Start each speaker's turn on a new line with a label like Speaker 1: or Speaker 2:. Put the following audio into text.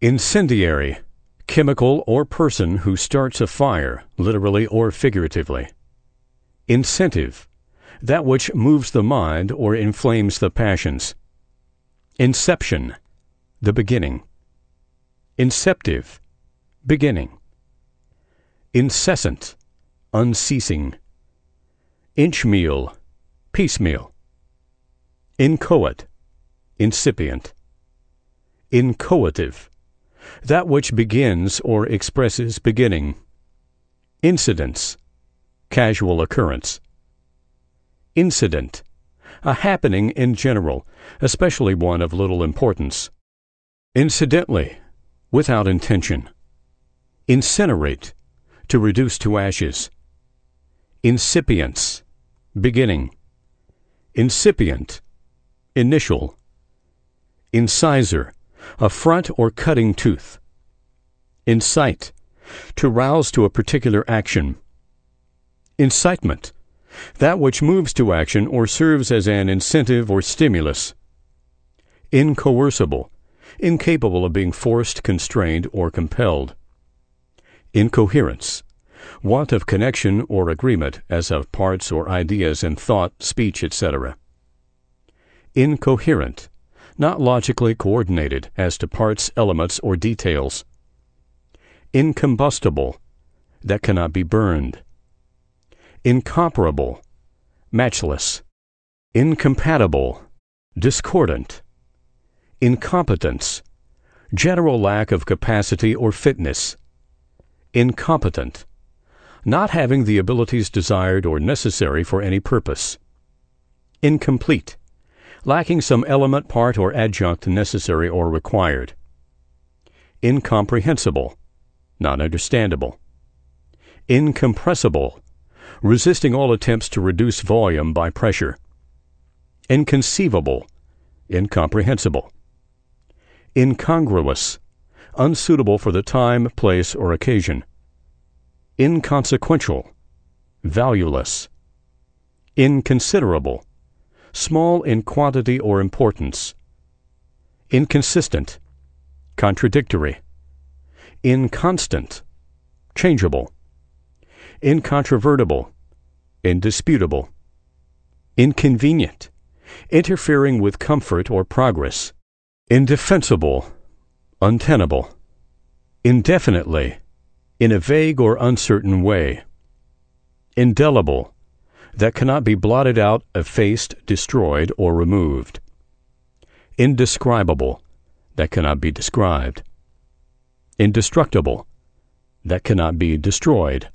Speaker 1: Incendiary, chemical or person who starts a fire, literally or figuratively. Incentive, that which moves the mind or inflames the passions. Inception, the beginning. Inceptive, beginning. Incessant, unceasing. Inchmeal, piecemeal. Inchoate, incipient. Inchoative, that which begins or expresses beginning. Incidence, casual occurrence. Incident, a happening in general, especially one of little importance. Incidentally, without intention. Incinerate, to reduce to ashes. Incipience, beginning. Incipient, initial. Incisor, a front or cutting tooth. Incite, to rouse to a particular action. Incitement, that which moves to action or serves as an incentive or stimulus. Incoercible, incapable of being forced, constrained, or compelled. Incoherence, want of connection or agreement as of parts or ideas in thought, speech, etc. Incoherent, not logically coordinated as to parts, elements, or details. Incombustible, that cannot be burned. Incomparable, matchless. Incompatible, discordant. Incompetence, general lack of capacity or fitness. Incompetent, not having the abilities desired or necessary for any purpose. Incomplete, lacking some element, part, or adjunct necessary or required. Incomprehensible, not understandable. Incompressible, resisting all attempts to reduce volume by pressure. Inconceivable, incomprehensible. Incongruous, unsuitable for the time, place, or occasion. Inconsequential, valueless. Inconsiderable, small in quantity or importance. Inconsistent, contradictory. Inconstant, changeable. Incontrovertible, indisputable. Inconvenient, interfering with comfort or progress. Indefensible, untenable. Indefinitely, in a vague or uncertain way. Indelible, that cannot be blotted out, effaced, destroyed, or removed. Indescribable, that cannot be described. Indestructible, that cannot be destroyed.